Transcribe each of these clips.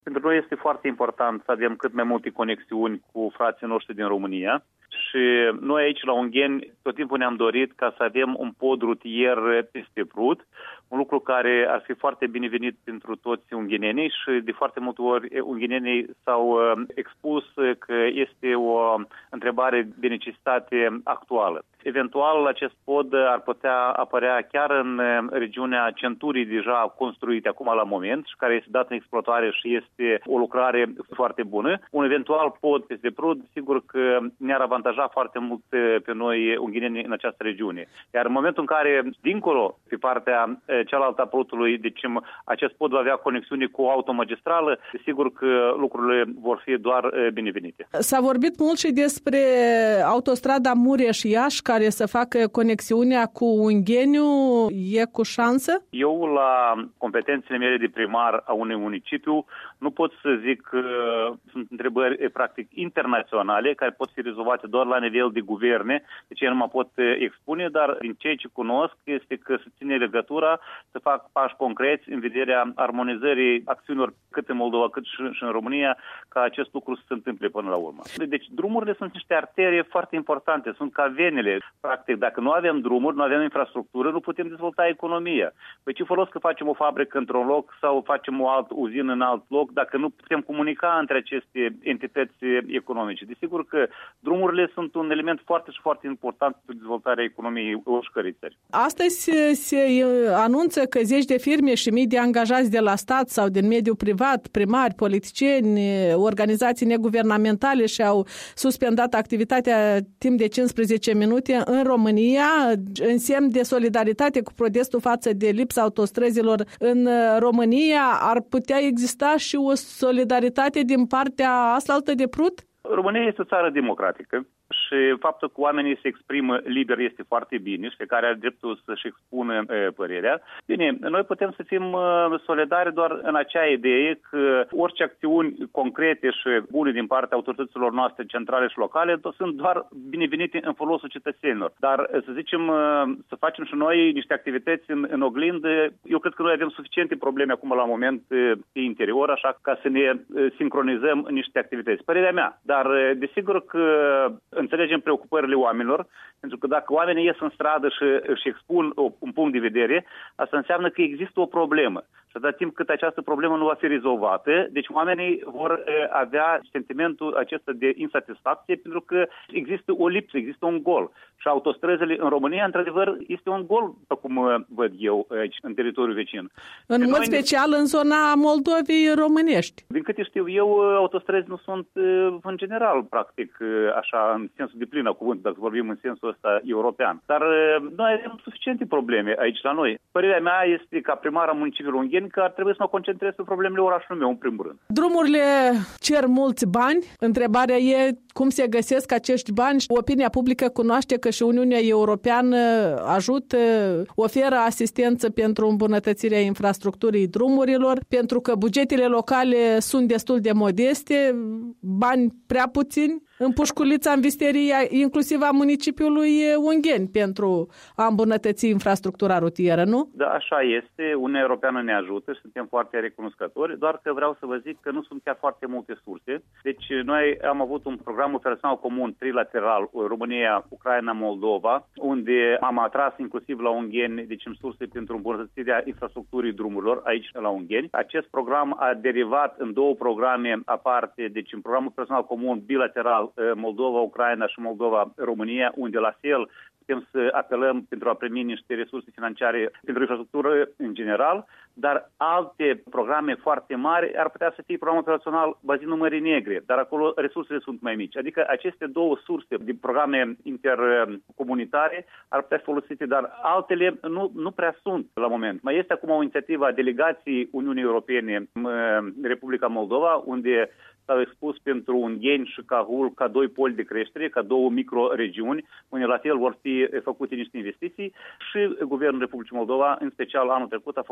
Pentru noi este foarte important să avem cât mai multe conexiuni cu frații noștri din România și noi aici la Ungheni tot timpul ne-am dorit ca să avem un pod rutier peste Prut, un lucru care ar fi foarte binevenit pentru toți unghenenii și de foarte multe ori unghenenii s-au expus că este o întrebare de necesitate actuală. Eventual, acest pod ar putea apărea chiar în regiunea centurii deja construite acum la moment și care este dat în exploatare și este o lucrare foarte bună. Un eventual pod peste Prut, sigur că ne-ar avantaja foarte mult pe noi ungheneni în această regiune. Iar în momentul în care, dincolo, pe partea cealaltă a Prutului, deci acest pod va avea conexiune cu o automagistrală, sigur că lucrurile vor fi doar binevenite. S-a vorbit mult și despre autostrada Mureș-Iași, care să facă conexiunea cu Ungheniu. E cu șansă? Eu, la competențele mele de primar a unui municipiu, nu pot să zic că sunt întrebări practic internaționale care pot fi rezolvate doar la nivel de guverne, deci eu nu mă pot expune, dar din ceea ce cunosc este că se ține legătura să fac pași concreți în vederea armonizării acțiunilor cât în Moldova cât și în România, ca acest lucru să se întâmple până la urmă. Deci drumurile sunt niște arterii foarte importante, sunt ca venele. Practic, dacă nu avem drumuri, nu avem infrastructură, nu putem dezvolta economia. Păi ce folos că facem o fabrică într-un loc sau facem o altă uzină în alt loc dacă nu putem comunica între aceste entități economice? Desigur că drumurile sunt un element foarte și foarte important pentru dezvoltarea economiei oricărei țări. Astăzi se anunță că zeci de firme și mii de angajați de la stat sau din mediul privat, primari, politicieni, organizații neguvernamentale și-au suspendat activitatea timp de 15 minute în România, în semn de solidaritate cu protestul față de lipsa autostrăzilor în România. Ar putea exista și o solidaritate din partea aslaltă de Prut? România este o țară democratică și faptul că oamenii se exprimă liber este foarte bine și fiecare are dreptul să-și expună părerea. Bine, noi putem să fim solidari doar în acea idee că orice acțiuni concrete și bune din partea autorităților noastre centrale și locale sunt doar binevenite în folosul cetățenilor. Dar să zicem, să facem și noi niște activități în oglindă, eu cred că noi avem suficiente probleme acum la moment pe interior, așa ca să ne sincronizăm niște activități. Părerea mea, dar desigur că înțelegem preocupările oamenilor, pentru că dacă oamenii ies în stradă și își expun un punct de vedere, asta înseamnă că există o problemă. Și atâta timp cât această problemă nu va fi rezolvată, deci oamenii vor avea sentimentul acesta de insatisfacție, pentru că există o lipsă, există un gol. Și autostrăzile în România, într-adevăr, este un gol, cum văd eu aici, în teritoriul vecin. În mod special în zona Moldovei românești. Din câte știu eu, autostrăzi nu sunt în general, practic, așa, în sensul de plin a cuvântului, dacă vorbim în sensul ăsta european. Dar noi avem suficiente probleme aici la noi. Părerea mea este, ca primar a municipiului Ungheni, că ar trebui să mă concentrez pe problemele orașului meu, în primul rând. Drumurile cer mulți bani. Întrebarea e cum se găsesc acești bani. Opinia publică cunoaște că și Uniunea Europeană ajută, oferă asistență pentru îmbunătățirea infrastructurii drumurilor, pentru că bugetele locale sunt destul de modeste, bani prea puțini, în pușculița, în visteria, inclusiv a municipiului Ungheni, pentru a îmbunătăți infrastructura rutieră, nu? Da, așa este. Uniunea Europeană ne ajută și suntem foarte recunoscători, doar că vreau să vă zic că nu sunt chiar foarte multe surse. Deci noi am avut un program operațional comun trilateral, România, Ucraina, Moldova, unde am atras inclusiv la Ungheni, deci în surse pentru îmbunătățirea infrastructurii drumurilor aici la Ungheni. Acest program a derivat în două programe aparte, deci în programul operațional comun bilateral Moldova, Ucraina și Moldova, România, unde la fel putem să apelăm pentru a primi niște resurse financiare pentru infrastructură în general, dar alte programe foarte mari ar putea să fie programul operațional bazinul Mării Negre, dar acolo resursele sunt mai mici. Adică aceste două surse de programe intercomunitare ar putea fi folosite, dar altele nu prea sunt la moment. Mai este acum o inițiativă a delegației Uniunii Europene în Republica Moldova, unde s-au expus pentru Ungheni și Cahul ca doi poli de creștere, ca două microregiuni, unde la fel vor fi făcute niște investiții și Guvernul Republicii Moldova, în special anul trecut, a făcut niște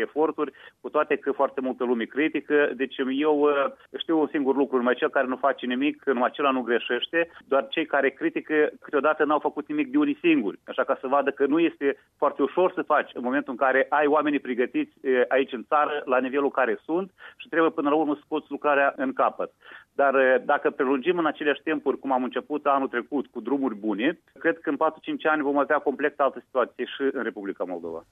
eforturi, cu toate că foarte multă lume critică. Deci eu știu un singur lucru, numai cel care nu face nimic, numai acela nu greșește, doar cei care critică câteodată n-au făcut nimic de unii singuri. Așa ca să vadă că nu este foarte ușor să faci în momentul în care ai oamenii pregătiți aici în țară, la nivelul care sunt și trebuie până la urmă să scoți lucrarea în capăt. Dar dacă prelungim în aceleași timpuri, cum am început anul trecut, cu drumuri bune, cred că în 4-5 ani vom avea complet altă situație și în Republica Moldova.